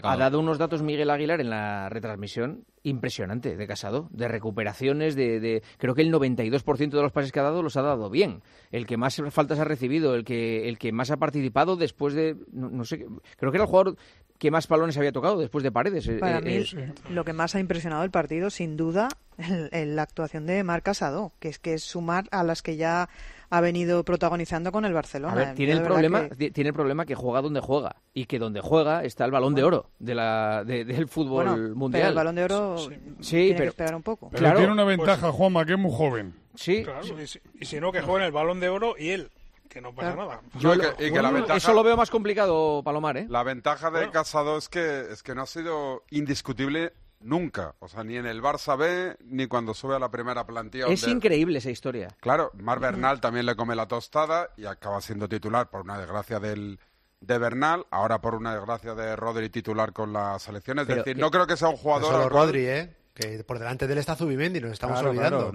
Ha dado unos datos Miguel Aguilar en la retransmisión impresionante de Casado, de recuperaciones, creo que el 92% de los pases que ha dado los ha dado bien. El que más faltas ha recibido, el que más ha participado después de, no sé, creo que era el jugador que más balones había tocado después de Paredes. Para mí, lo que más ha impresionado el partido, sin duda, la actuación de Marc Casado, que es sumar a las que ya ha venido protagonizando con el Barcelona. A ver, tiene el problema que juega donde juega, y que donde juega está el Balón de Oro del fútbol mundial. Pero el Balón de Oro tiene que esperar un poco. Pero claro, tiene una ventaja, Juanma, que es muy joven. Sí. Claro, y si no, que jueguen el Balón de Oro y él, que no pasa nada. Eso lo veo más complicado, Palomar, ¿eh? La ventaja de Casado es que no ha sido indiscutible nunca. O sea, ni en el Barça B, ni cuando sube a la primera plantilla. Es increíble esa historia. Claro, Marc Bernal también le come la tostada y acaba siendo titular por una desgracia de Bernal, ahora por una desgracia de Rodri titular con la selección. Es decir, no creo que sea un jugador... No solo Rodri, que por delante de él está Zubimendi, nos estamos olvidando.